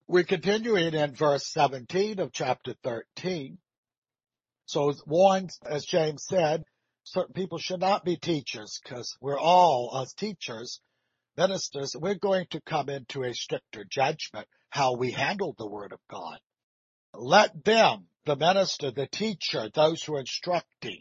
We're continuing in verse 17 of chapter 13. So it's warned, as James said, certain people should not be teachers because we're all, as teachers, ministers, we're going to come into a stricter judgment how we handle the Word of God. Let them, the minister, the teacher, those who are instructing,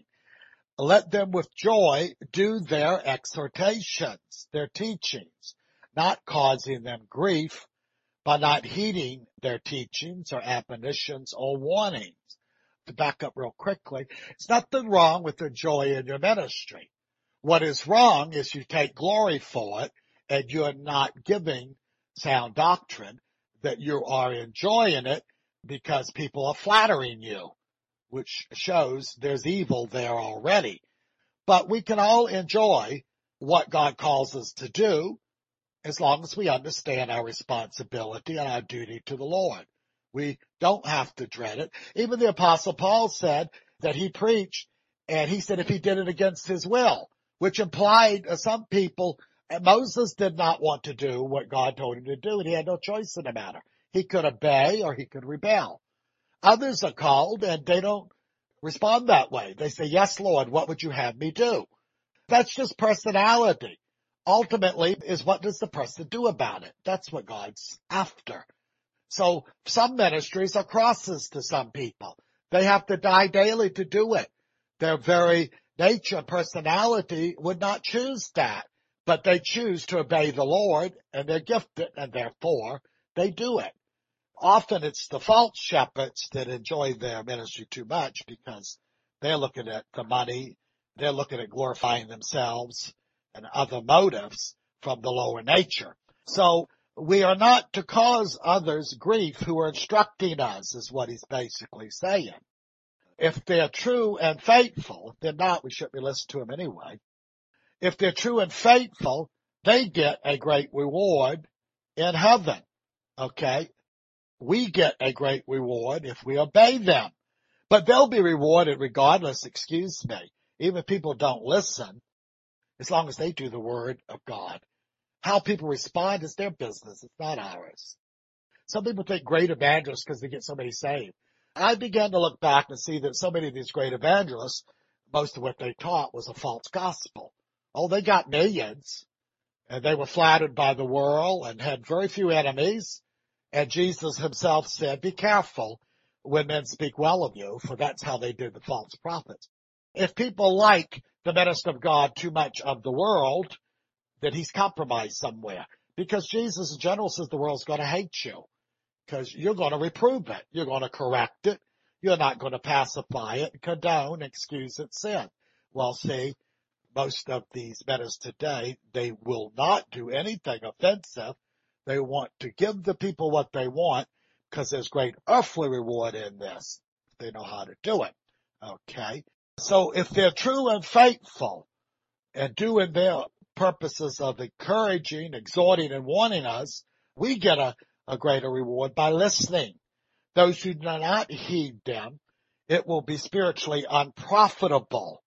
let them with joy do their exhortations, their teachings, not causing them grief by not heeding their teachings or admonitions or warnings. To back up real quickly, it's nothing wrong with the joy in your ministry. What is wrong is you take glory for it and you're not giving sound doctrine, that you are enjoying it because people are flattering you, which shows there's evil there already. But we can all enjoy what God calls us to do as long as we understand our responsibility and our duty to the Lord. We don't have to dread it. Even the Apostle Paul said that he preached, and he said if he did it against his will, which implied some people, Moses did not want to do what God told him to do, and he had no choice in the matter. He could obey or he could rebel. Others are called, and they don't respond that way. They say, yes, Lord, what would you have me do? That's just personality. Ultimately, is what does the person do about it? That's what God's after. So some ministries are crosses to some people. They have to die daily to do it. Their very nature, personality would not choose that, but they choose to obey the Lord, and they're gifted, and therefore they do it. Often it's the false shepherds that enjoy their ministry too much because they're looking at the money, they're looking at glorifying themselves and other motives from the lower nature. So we are not to cause others grief who are instructing us, is what he's basically saying. If they're true and faithful, if they're not, we shouldn't be listening to them anyway. If they're true and faithful, they get a great reward in heaven. Okay? We get a great reward if we obey them. But they'll be rewarded regardless, excuse me. Even if people don't listen, as long as they do the word of God. How people respond is their business. It's not ours. Some people think great evangelists because they get somebody saved. I began to look back and see that so many of these great evangelists, most of what they taught was a false gospel. Oh, they got millions, and they were flattered by the world and had very few enemies. And Jesus himself said, be careful when men speak well of you, for that's how they did the false prophets. If people like the minister of God too much of the world, then he's compromised somewhere. Because Jesus in general says the world's going to hate you. Because you're going to reprove it. You're going to correct it. You're not going to pacify it, condone, excuse its sin. Well, see, most of these ministers today, they will not do anything offensive. They want to give the people what they want because there's great earthly reward in this. They know how to do it. Okay. So if they're true and faithful and doing their purposes of encouraging, exhorting, and warning us, we get a greater reward by listening. Those who do not heed them, it will be spiritually unprofitable.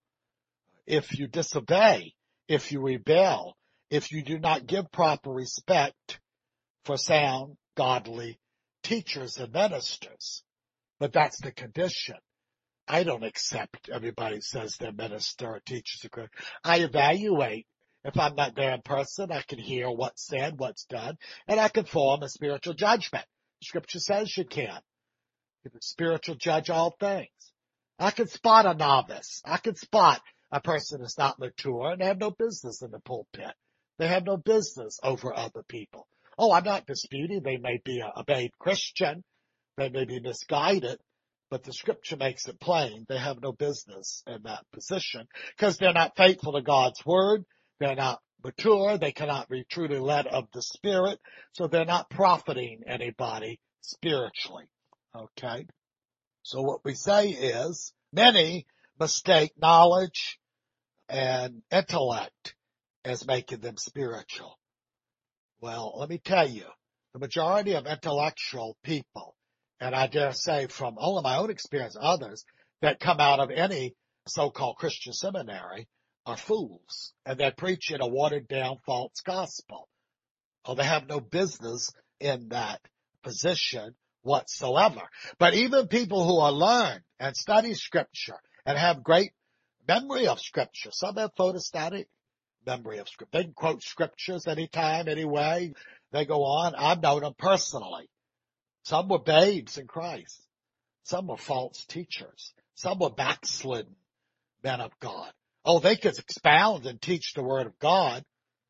If you disobey, if you rebel, if you do not give proper respect for sound, godly teachers and ministers. But that's the condition. I don't accept everybody says they're minister or teachers are good. I evaluate. If I'm not there in person, I can hear what's said, what's done, and I can form a spiritual judgment. Scripture says you can. You can spiritual judge all things. I can spot a novice. I can spot a person that's not mature and they have no business in the pulpit. They have no business over other people. Oh, I'm not disputing. They may be a babe Christian. They may be misguided, but the scripture makes it plain. They have no business in that position because they're not faithful to God's word. They're not mature. They cannot be truly led of the Spirit. So they're not profiting anybody spiritually. Okay. So what we say is many mistake knowledge and intellect as making them spiritual. Well, let me tell you, the majority of intellectual people, and I dare say from all of my own experience, others that come out of any so-called Christian seminary are fools, and they're preaching a watered-down false gospel. Oh, they have no business in that position whatsoever. But even people who are learned and study Scripture and have great memory of Scripture, some have photostatic memory of Scripture. They can quote Scriptures anytime, anyway. They go on. I've known them personally. Some were babes in Christ. Some were false teachers. Some were backslidden men of God. Oh, they could expound and teach the Word of God,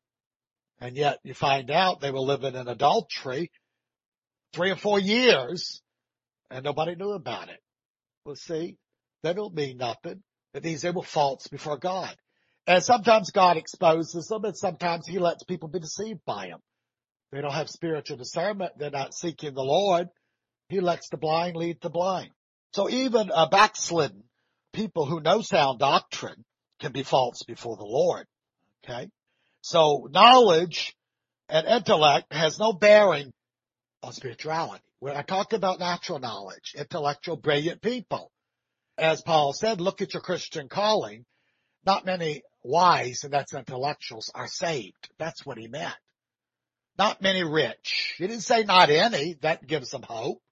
and yet you find out they were living in adultery 3 or 4 years, and nobody knew about it. Well, see, they don't mean nothing. It means they were false before God. And sometimes God exposes them, and sometimes He lets people be deceived by Him. They don't have spiritual discernment. They're not seeking the Lord. He lets the blind lead the blind. So even a backslidden people who know sound doctrine can be false before the Lord. Okay? So knowledge and intellect has no bearing on spirituality. When I talk about natural knowledge, intellectual, brilliant people, as Paul said, look at your Christian calling. Not many wise, and that's intellectuals, are saved. That's what he meant. Not many rich. He didn't say not any. That gives them hope.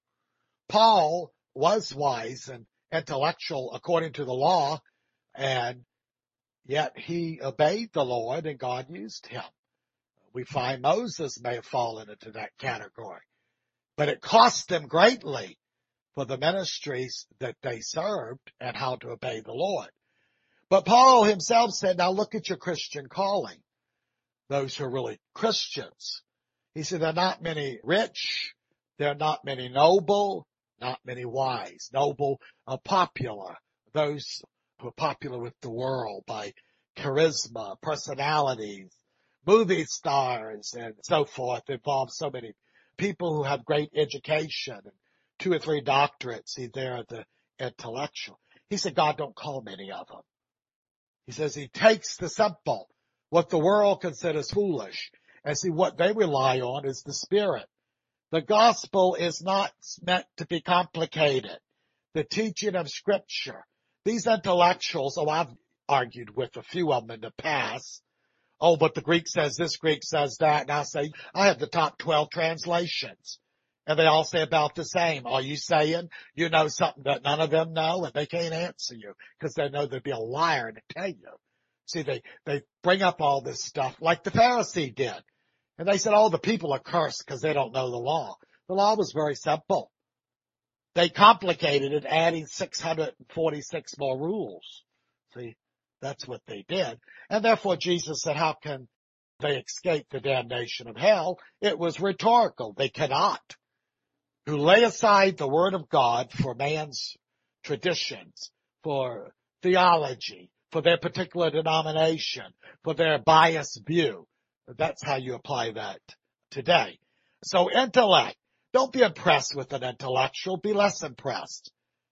Paul was wise and intellectual according to the law, and yet he obeyed the Lord and God used him. We find Moses may have fallen into that category, but it cost them greatly for the ministries that they served and how to obey the Lord. But Paul himself said, now look at your Christian calling, those who are really Christians. He said, there are not many rich, there are not many noble, not many wise. Noble are popular, those who are popular with the world by charisma, personalities, movie stars, and so forth. Involve so many people who have great education and 2 or 3 doctorates. See, they're the intellectual. He said, God don't call many of them. He says he takes the simple, what the world considers foolish, and see what they rely on is the Spirit. The gospel is not meant to be complicated. The teaching of Scripture. These intellectuals, I've argued with a few of them in the past. Oh, but the Greek says this, Greek says that. And I say, I have the top 12 translations. And they all say about the same. Are you saying you know something that none of them know? And they can't answer you because they know they'd be a liar to tell you. See, they bring up all this stuff like the Pharisee did. And they said, oh, the people are cursed because they don't know the law. The law was very simple. They complicated it, adding 646 more rules. See, that's what they did. And therefore Jesus said, how can they escape the damnation of hell? It was rhetorical. They cannot. Who lay aside the word of God for man's traditions, for theology, for their particular denomination, for their biased view. That's how you apply that today. So intellect. Don't be impressed with an intellectual. Be less impressed.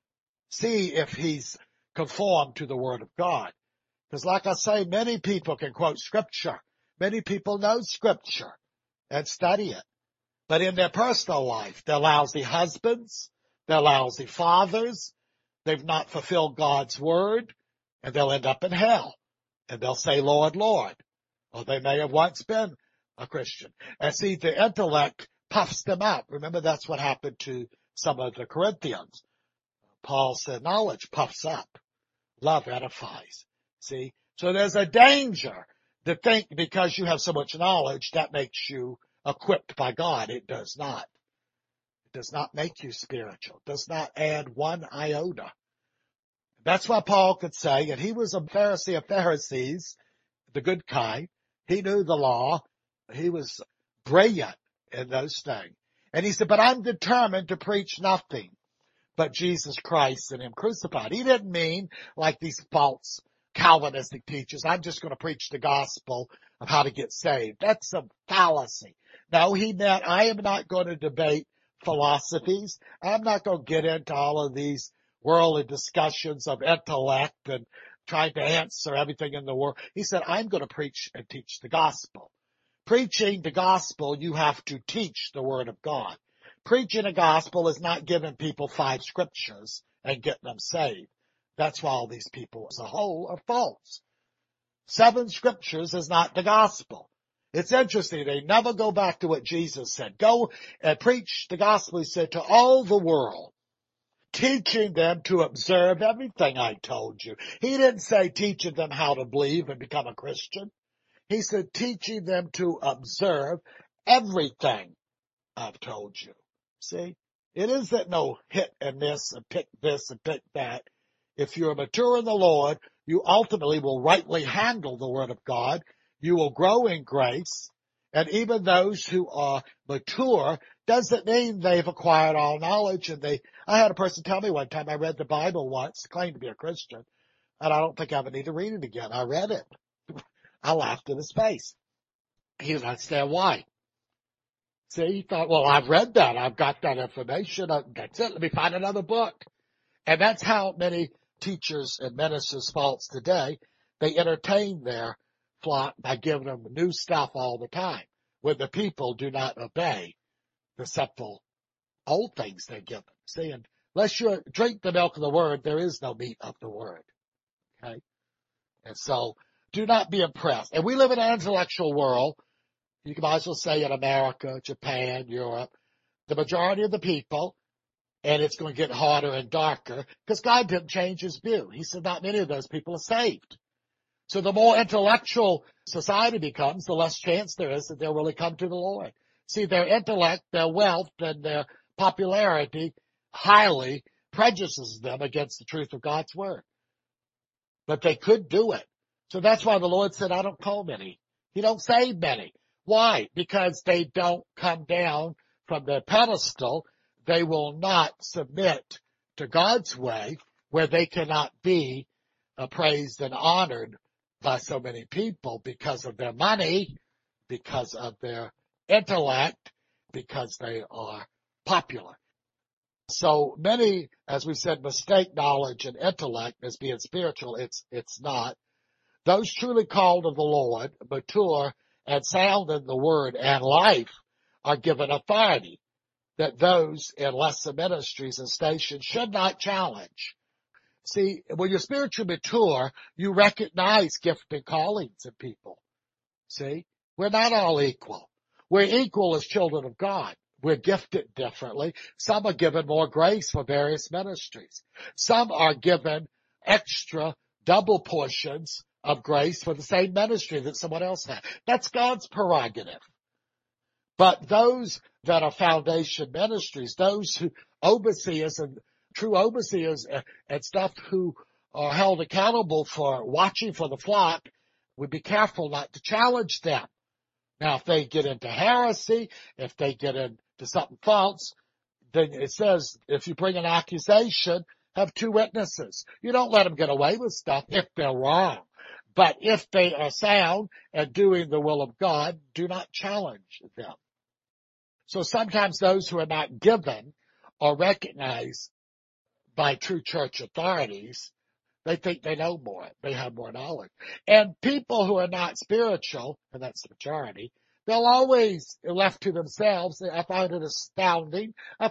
See if he's conformed to the Word of God. Because like I say, many people can quote Scripture. Many people know Scripture and study it. But in their personal life, they're lousy husbands, they're lousy fathers, they've not fulfilled God's Word, and they'll end up in hell. And they'll say, Lord, Lord. Or they may have once been a Christian. And see, the intellect puffs them up. Remember, that's what happened to some of the Corinthians. Paul said, knowledge puffs up. Love edifies. See? So there's a danger to think because you have so much knowledge, that makes you equipped by God. It does not. It does not make you spiritual. It does not add one iota. That's why Paul could say, and he was a Pharisee of Pharisees, the good kind. He knew the law. He was brilliant in those things. And he said, but I'm determined to preach nothing but Jesus Christ and Him crucified. He didn't mean like these false Calvinistic teachers, I'm just going to preach the gospel of how to get saved. That's a fallacy. No, he meant I am not going to debate philosophies. I'm not going to get into all of these worldly discussions of intellect and trying to answer everything in the world. He said, I'm going to preach and teach the gospel. Preaching the gospel, you have to teach the Word of God. Preaching the gospel is not giving people 5 scriptures and getting them saved. That's why all these people as a whole are false. 7 scriptures is not the gospel. It's interesting. They never go back to what Jesus said. Go and preach the gospel, he said, to all the world, teaching them to observe everything I told you. He didn't say teaching them how to believe and become a Christian. He said teaching them to observe everything I've told you. See, it isn't no hit and miss and pick this and pick that. If you're mature in the Lord, you ultimately will rightly handle the Word of God. You will grow in grace. And even those who are mature doesn't mean they've acquired all knowledge. I had a person tell me one time, I read the Bible once, claimed to be a Christian, and I don't think I ever need to read it again. I read it. I laughed in his face. He didn't understand why. See, he thought, well, I've read that. I've got that information. That's it. Let me find another book. And that's how many teachers and ministers false today. They entertain their flock by giving them new stuff all the time, when the people do not obey the simple old things they give them. See, and unless you drink the milk of the word, there is no meat of the word. Okay? And so, do not be impressed. And we live in an intellectual world. You might as well say in America, Japan, Europe, the majority of the people, and it's going to get harder and darker, because God didn't change his view. He said not many of those people are saved. So the more intellectual society becomes, the less chance there is that they'll really come to the Lord. See, their intellect, their wealth, and their popularity highly prejudices them against the truth of God's word. But they could do it. So that's why the Lord said, I don't call many. He don't save many. Why? Because they don't come down from their pedestal. They will not submit to God's way, where they cannot be praised and honored by so many people because of their money, because of their intellect, because they are popular. So many, as we said, mistake knowledge and intellect as being spiritual. It's not. Those truly called of the Lord, mature and sound in the word and life, are given authority that those in lesser ministries and stations should not challenge. See, when you're spiritually mature, you recognize gift and callings in people. See, we're not all equal. We're equal as children of God. We're gifted differently. Some are given more grace for various ministries. Some are given extra double portions of grace for the same ministry that someone else had. That's God's prerogative. But those that are foundation ministries, those who overseers and true overseers and stuff who are held accountable for watching for the flock, we be careful not to challenge them. Now, if they get into heresy, if they get into something false, then it says if you bring an accusation, have two witnesses. You don't let them get away with stuff if they're wrong. But if they are sound and doing the will of God, do not challenge them. So sometimes those who are not given or recognized by true church authorities, they think they know more. They have more knowledge. And people who are not spiritual, and that's the majority, they'll always left to themselves. I found it astounding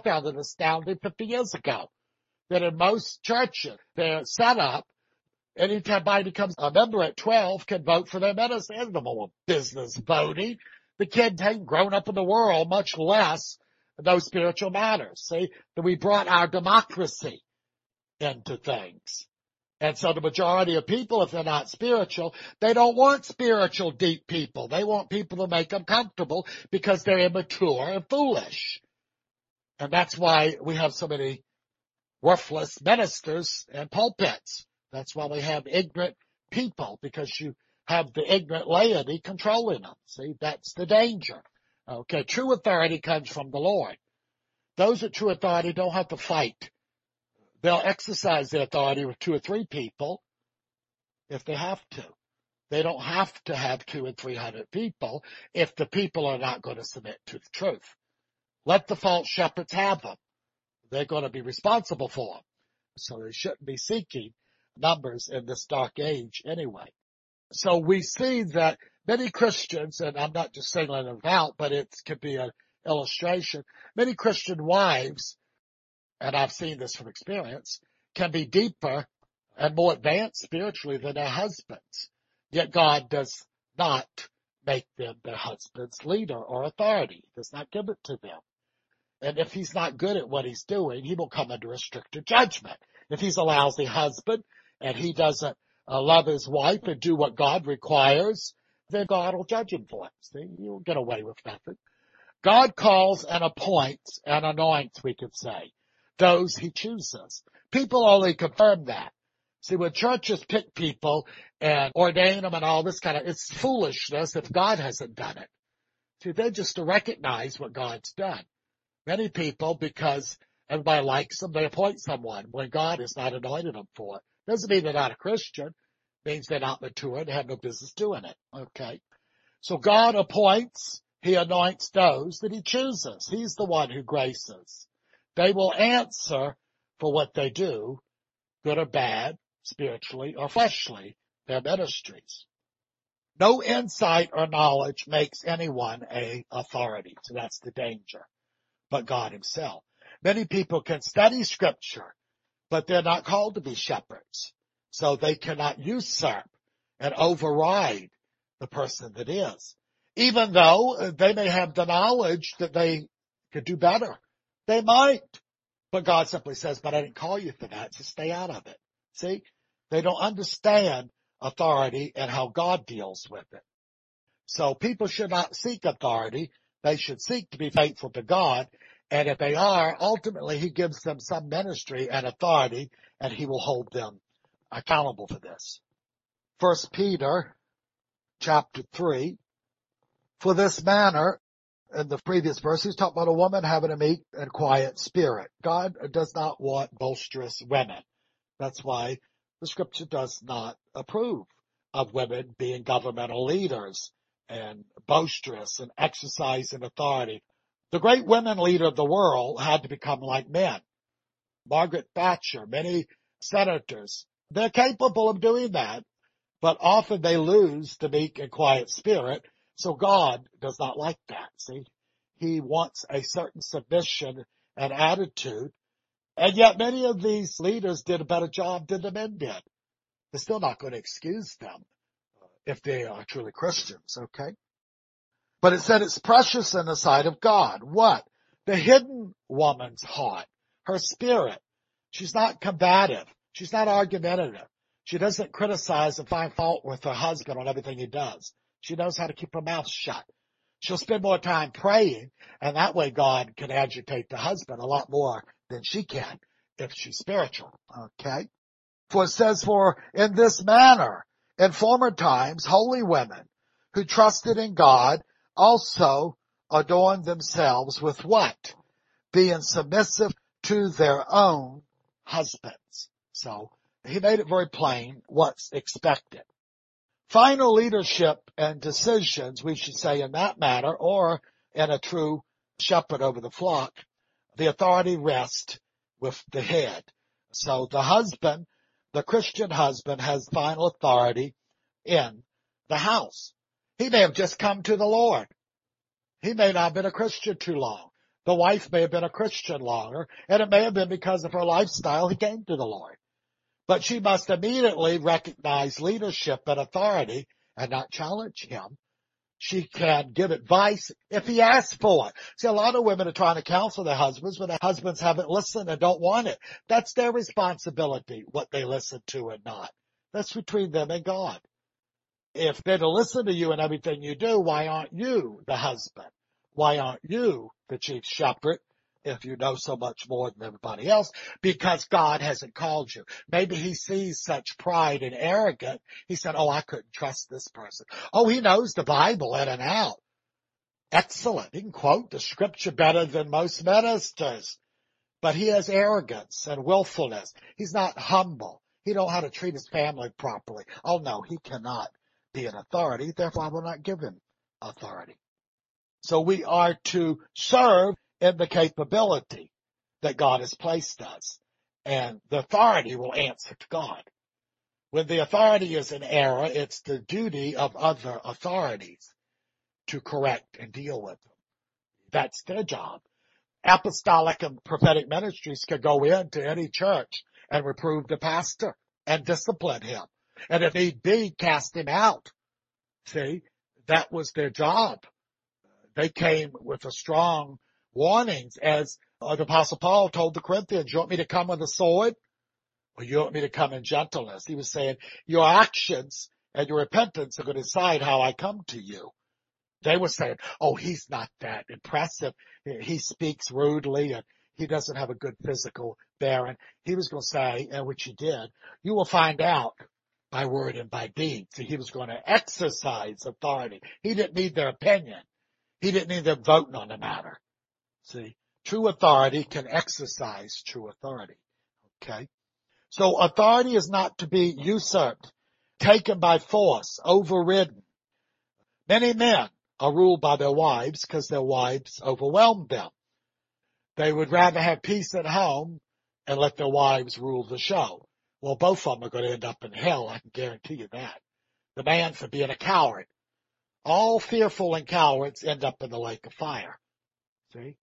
50 years ago that in most churches, they're set up. Anytime somebody becomes a member at 12 can vote for their minister. There's no more business voting. The kids ain't grown up in the world, much less those spiritual matters. See, that we brought our democracy into things. And so the majority of people, if they're not spiritual, they don't want spiritual, deep people. They want people to make them comfortable because they're immature and foolish. And that's why we have so many worthless ministers and pulpits. That's why we have ignorant people, because you have the ignorant laity controlling them. See, that's the danger. Okay, true authority comes from the Lord. Those with true authority don't have to fight. They'll exercise their authority with 2 or 3 people if they have to. They don't have to have 200 and 300 people if the people are not going to submit to the truth. Let the false shepherds have them. They're going to be responsible for them. So they shouldn't be seeking numbers in this dark age anyway. So we see that many Christians, and I'm not just singling them out, but it could be an illustration, many Christian wives, and I've seen this from experience, can be deeper and more advanced spiritually than their husbands. Yet God does not make them their husband's leader or authority. He does not give it to them. And if he's not good at what he's doing, he will come under a stricter judgment. If he's a lousy husband and he doesn't love his wife and do what God requires, then God will judge him for it. See, you'll get away with nothing. God calls and appoints and anoints, we could say, those he chooses. People only confirm that. See, when churches pick people and ordain them and all this it's foolishness if God hasn't done it. See, they're just to recognize what God's done. Many people, because everybody likes them, they appoint someone when God has not anointed them for it. Doesn't mean they're not a Christian. It means they're not mature and have no business doing it. Okay. So God appoints, he anoints those that he chooses. He's the one who graces. They will answer for what they do, good or bad, spiritually or fleshly, their ministries. No insight or knowledge makes anyone a authority. So that's the danger. But God himself. Many people can study scripture, but they're not called to be shepherds. So they cannot usurp and override the person that is. Even though they may have the knowledge that they could do better. They might. But God simply says, but I didn't call you for that, so stay out of it. See? They don't understand authority and how God deals with it. So people should not seek authority. They should seek to be faithful to God. And if they are, ultimately he gives them some ministry and authority, and he will hold them accountable for this. 1 Peter chapter 3. For this manner, in the previous verse, he's talking about a woman having a meek and quiet spirit. God does not want boisterous women. That's why the scripture does not approve of women being governmental leaders and boisterous and exercising authority. The great women leader of the world had to become like men. Margaret Thatcher, many senators, they're capable of doing that, but often they lose the meek and quiet spirit. So God does not like that. See, he wants a certain submission and attitude. And yet many of these leaders did a better job than the men did. They're still not going to excuse them if they are truly Christians, okay? But it said it's precious in the sight of God. What? The hidden woman's heart, her spirit. She's not combative. She's not argumentative. She doesn't criticize and find fault with her husband on everything he does. She knows how to keep her mouth shut. She'll spend more time praying, and that way God can agitate the husband a lot more than she can if she's spiritual, okay? For it says, for in this manner, in former times, holy women who trusted in God also adorned themselves with what? Being submissive to their own husbands. So he made it very plain what's expected. Final leadership and decisions, we should say in that matter, or in a true shepherd over the flock, the authority rests with the head. So the husband, the Christian husband, has final authority in the house. He may have just come to the Lord. He may not have been a Christian too long. The wife may have been a Christian longer, and it may have been because of her lifestyle he came to the Lord. But she must immediately recognize leadership and authority and not challenge him. She can give advice if he asks for it. See, a lot of women are trying to counsel their husbands when their husbands haven't listened and don't want it. That's their responsibility, what they listen to and not. That's between them and God. If they're to listen to you in everything you do, why aren't you the husband? Why aren't you the chief shepherd if you know so much more than everybody else? Because God hasn't called you. Maybe he sees such pride and arrogance. He said, oh, I couldn't trust this person. Oh, he knows the Bible in and out. Excellent. He can quote the scripture better than most ministers. But he has arrogance and willfulness. He's not humble. He don't know how to treat his family properly. Oh, no, he cannot be an authority. Therefore, I will not give him authority. So we are to serve in the capability that God has placed us. And the authority will answer to God. When the authority is in error, it's the duty of other authorities to correct and deal with them. That's their job. Apostolic and prophetic ministries could go into any church and reprove the pastor and discipline him. And if need be, cast him out. See, That was their job. They came with a strong warnings, as the Apostle Paul told the Corinthians, you want me to come with a sword, or you want me to come in gentleness? He was saying, your actions and your repentance are going to decide how I come to you. They were saying, oh, he's not that impressive. He speaks rudely and he doesn't have a good physical bearing. He was going to say, and which he did, you will find out by word and by deed. So he was going to exercise authority. He didn't need their opinion. He didn't need them voting on the matter. See, true authority can exercise true authority. Okay. So authority is not to be usurped, taken by force, overridden. Many men are ruled by their wives because their wives overwhelm them. They would rather have peace at home and let their wives rule the show. Well, both of them are going to end up in hell. I can guarantee you that. The man for being a coward. All fearful and cowards end up in the lake of fire. See?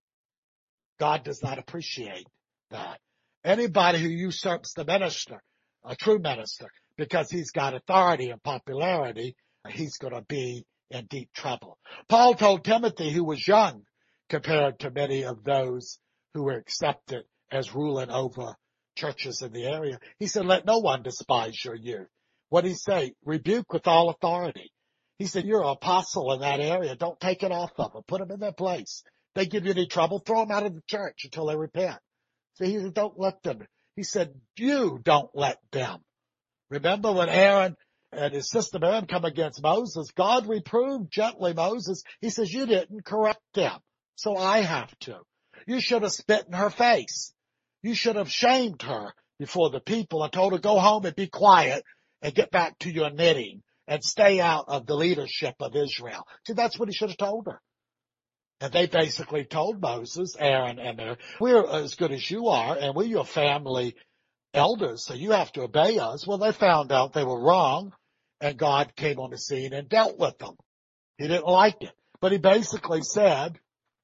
God does not appreciate that. Anybody who usurps the minister, a true minister, because he's got authority and popularity, he's going to be in deep trouble. Paul told Timothy, who was young compared to many of those who were accepted as ruling over churches in the area, he said, let no one despise your youth. What did he say? Rebuke with all authority. He said, you're an apostle in that area. Don't take it off of them. Put them in their place. They give you any trouble, throw them out of the church until they repent. So he said, don't let them. He said, you don't let them. Remember when Aaron and his sister Miriam come against Moses, God reproved gently Moses. He says, you didn't correct them, so I have to. You should have spit in her face. You should have shamed her before the people and told her, go home and be quiet and get back to your knitting and stay out of the leadership of Israel. See, that's what he should have told her. And they basically told Moses, Aaron, and Miriam, we're as good as you are, and we're your family elders, so you have to obey us. Well, they found out they were wrong, and God came on the scene and dealt with them. He didn't like it. But he basically said,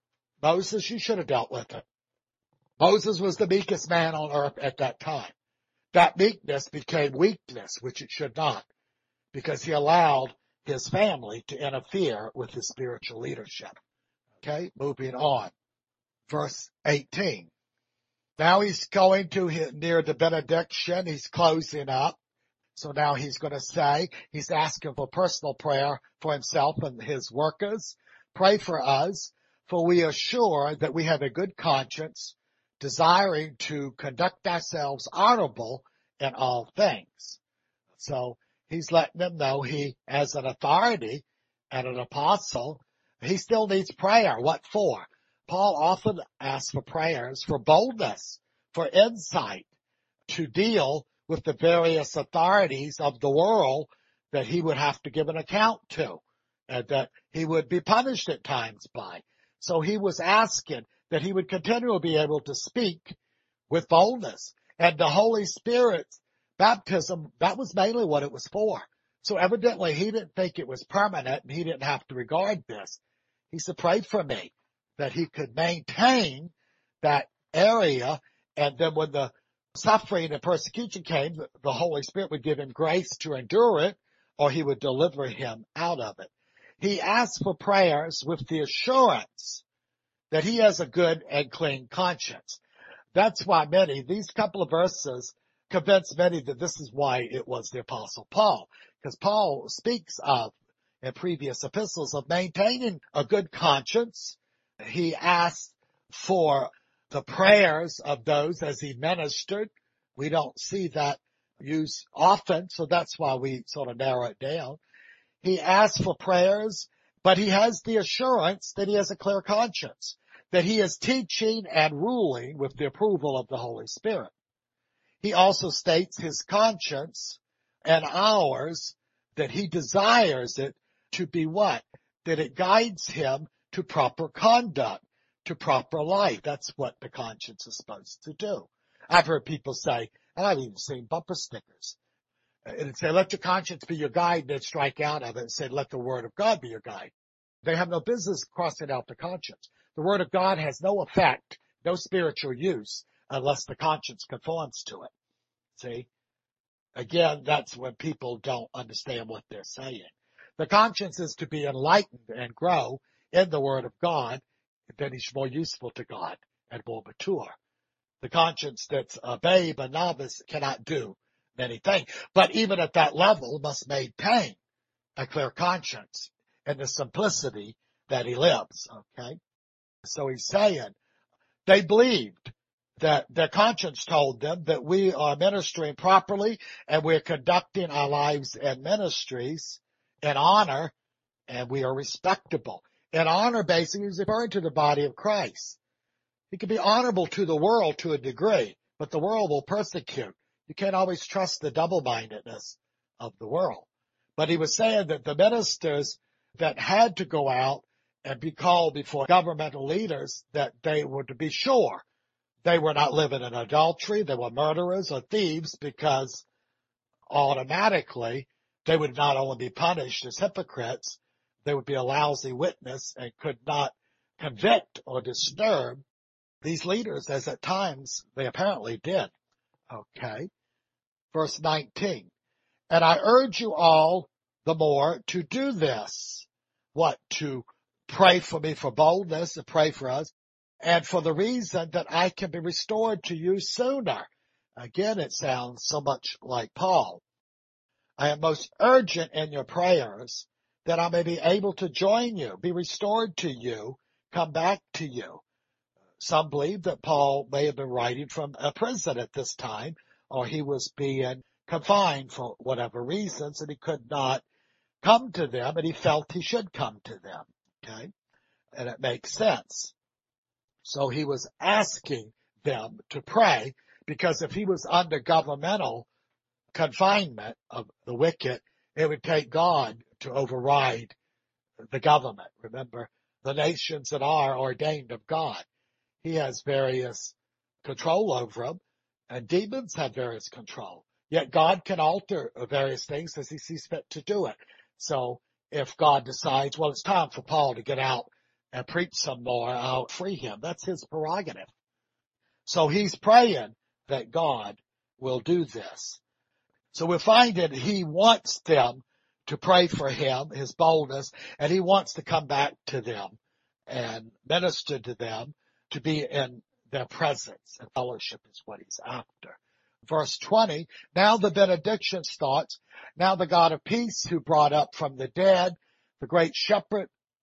Moses, you should have dealt with it. Moses was the meekest man on earth at that time. That meekness became weakness, which it should not, because he allowed his family to interfere with his spiritual leadership. Okay, moving on. Verse 18. Now he's going to near the benediction. He's closing up. So now he's going to say, he's asking for personal prayer for himself and his workers. Pray for us, for we are sure that we have a good conscience, desiring to conduct ourselves honorable in all things. So he's letting them know he, as an authority and an apostle, he still needs prayer. What for? Paul often asks for prayers for boldness, for insight, to deal with the various authorities of the world that he would have to give an account to, and that he would be punished at times by. So he was asking that he would continually be able to speak with boldness. And the Holy Spirit's baptism, that was mainly what it was for. So evidently he didn't think it was permanent, and he didn't have to regard this. He said, pray for me, that he could maintain that area, and then when the suffering and persecution came, the Holy Spirit would give him grace to endure it, or he would deliver him out of it. He asked for prayers with the assurance that he has a good and clean conscience. That's why these couple of verses convince many that this is why it was the Apostle Paul, because Paul speaks of, in previous epistles, of maintaining a good conscience. He asked for the prayers of those as he ministered. We don't see that used often, so that's why we sort of narrow it down. He asked for prayers, but he has the assurance that he has a clear conscience, that he is teaching and ruling with the approval of the Holy Spirit. He also states his conscience and ours, that he desires it to be what? That it guides him to proper conduct, to proper life. That's what the conscience is supposed to do. I've heard people say, and I've even seen bumper stickers, and it say, let your conscience be your guide, and they'd strike out of it and say, let the word of God be your guide. They have no business crossing out the conscience. The word of God has no effect, no spiritual use, unless the conscience conforms to it. See? Again, that's when people don't understand what they're saying. The conscience is to be enlightened and grow in the Word of God. Then he's more useful to God and more mature. The conscience that's a babe, a novice, cannot do many things. But even at that level must maintain a clear conscience and the simplicity that he lives. Okay? So he's saying they believed that their conscience told them that we are ministering properly and we're conducting our lives and ministries in honor and we are respectable. In honor, basically, is referring to the body of Christ. He can be honorable to the world to a degree, but the world will persecute. You can't always trust the double-mindedness of the world. But he was saying that the ministers that had to go out and be called before governmental leaders, that they were to be sure they were not living in adultery, they were murderers or thieves, because automatically they would not only be punished as hypocrites, they would be a lousy witness and could not convict or disturb these leaders, as at times they apparently did. Okay. Verse 19. And I urge you all the more to do this. What? To pray for me for boldness, to pray for us, and for the reason that I can be restored to you sooner. Again, it sounds so much like Paul. I am most urgent in your prayers that I may be able to join you, be restored to you, come back to you. Some believe that Paul may have been writing from a prison at this time, or he was being confined for whatever reasons, and he could not come to them, and he felt he should come to them. Okay? And it makes sense. So he was asking them to pray, because if he was under governmental confinement of the wicked, it would take God to override the government. Remember, the nations that are ordained of God. He has various control over them, and demons have various control. Yet God can alter various things as he sees fit to do it. So if God decides, well, it's time for Paul to get out and preach some more, I'll free him. That's his prerogative. So he's praying that God will do this. So we're finding he wants them to pray for him, his boldness, and he wants to come back to them and minister to them, to be in their presence, and fellowship is what he's after. Verse 20, now the benediction starts. Now the God of peace, who brought up from the dead the great shepherd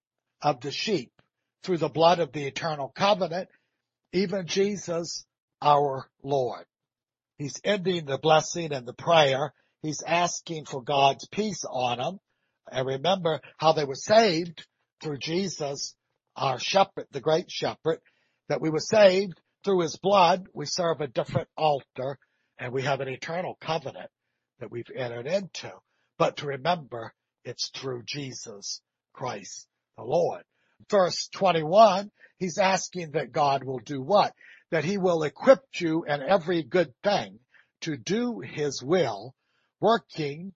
of the sheep through the blood of the eternal covenant, even Jesus our Lord. He's ending the blessing and the prayer. He's asking for God's peace on them. And remember how they were saved through Jesus, our shepherd, the great shepherd, that we were saved through his blood. We serve a different altar, and we have an eternal covenant that we've entered into. But to remember, it's through Jesus Christ the Lord. Verse 21, he's asking that God will do what? That he will equip you in every good thing to do his will, working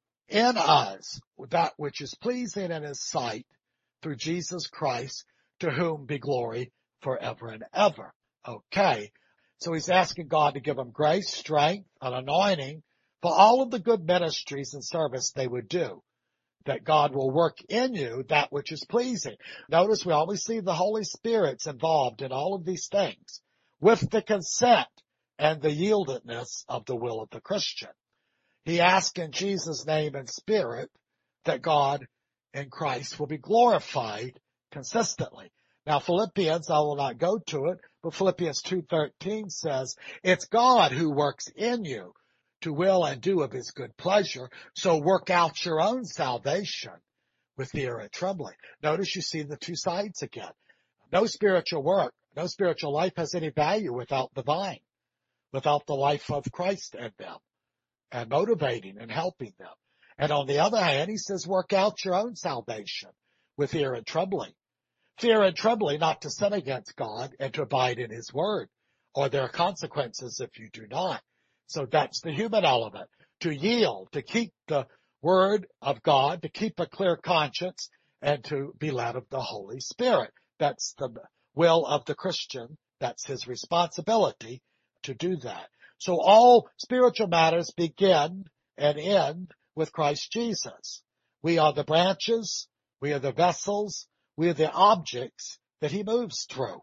in us that which is pleasing in his sight through Jesus Christ, to whom be glory forever and ever. Okay. So he's asking God to give him grace, strength, an anointing for all of the good ministries and service they would do. That God will work in you that which is pleasing. Notice we always see the Holy Spirit's involved in all of these things with the consent and the yieldedness of the will of the Christian. He asks in Jesus' name and spirit that God in Christ will be glorified consistently. Now Philippians, I will not go to it, but Philippians 2:13 says, it's God who works in you to will and do of his good pleasure. So work out your own salvation with fear and trembling. Notice you see the two sides again. No spiritual work, no spiritual life has any value without the vine, without the life of Christ in them, and motivating and helping them. And on the other hand, he says, work out your own salvation with fear and trembling. Fear and trembling not to sin against God and to abide in his word, or there are consequences if you do not. So that's the human element, to yield, to keep the word of God, to keep a clear conscience, and to be led of the Holy Spirit. That's the will of the Christian. That's his responsibility to do that. So all spiritual matters begin and end with Christ Jesus. We are the branches. We are the vessels. We are the objects that he moves through.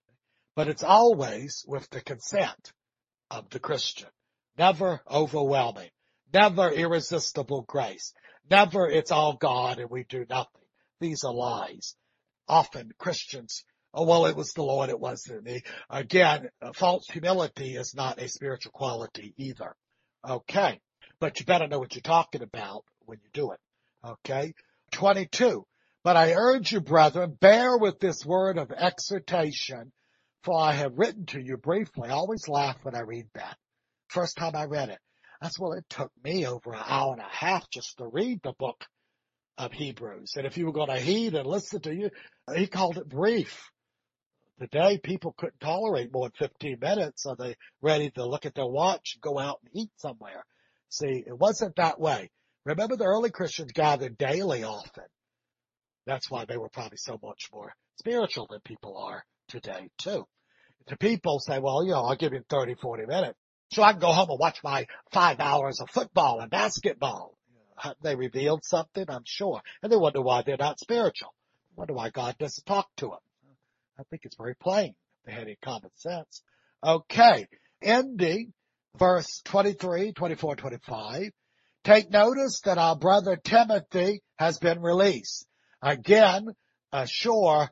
But it's always with the consent of the Christian. Never overwhelming. Never irresistible grace. Never it's all God and we do nothing. These are lies. Often Christians, oh, well, it was the Lord, it wasn't me. Again, false humility is not a spiritual quality either. Okay. But you better know what you're talking about when you do it. Okay. 22. But I urge you, brethren, bear with this word of exhortation, for I have written to you briefly. I always laugh when I read that. First time I read it. That's well, it took me over an hour and a half just to read the book of Hebrews. And if you were going to heed and listen to you, he called it brief. Today, people couldn't tolerate more than 15 minutes, so they ready to look at their watch and go out and eat somewhere. See, it wasn't that way. Remember, the early Christians gathered daily often. That's why they were probably so much more spiritual than people are today, too. The people say, well, I'll give you 30, 40 minutes. So I can go home and watch my 5 hours of football and basketball. They revealed something, I'm sure. And they wonder why they're not spiritual. Wonder why God doesn't talk to them. I think it's very plain if they had any common sense. Okay. Ending verse 23, 24, 25. Take notice that our brother Timothy has been released. Again, assurance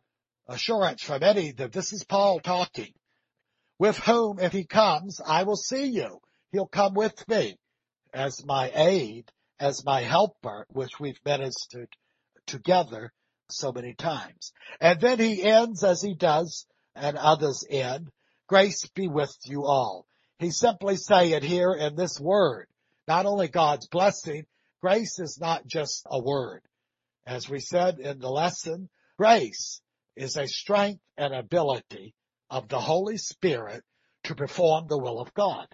from Eddie that this is Paul talking. With whom, if he comes, I will see you. He'll come with me as my aid, as my helper, which we've ministered together so many times. And then he ends as he does, and others end. Grace be with you all. He's simply saying here in this word, not only God's blessing, grace is not just a word. As we said in the lesson, grace is a strength and ability of the Holy Spirit to perform the will of God.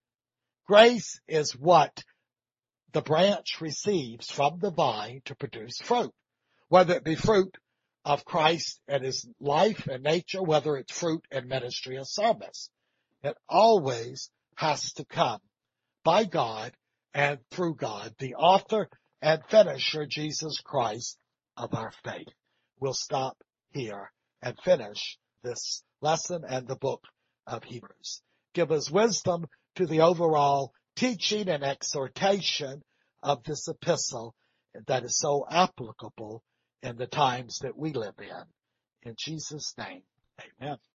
Grace is what the branch receives from the vine to produce fruit, whether it be fruit of Christ and his life and nature, whether it's fruit in ministry or service. It always has to come by God and through God, the author and finisher, Jesus Christ, of our faith. We'll stop here and finish this lesson and the book of Hebrews. Give us wisdom to the overall teaching and exhortation of this epistle that is so applicable in the times that we live in. In Jesus' name, amen.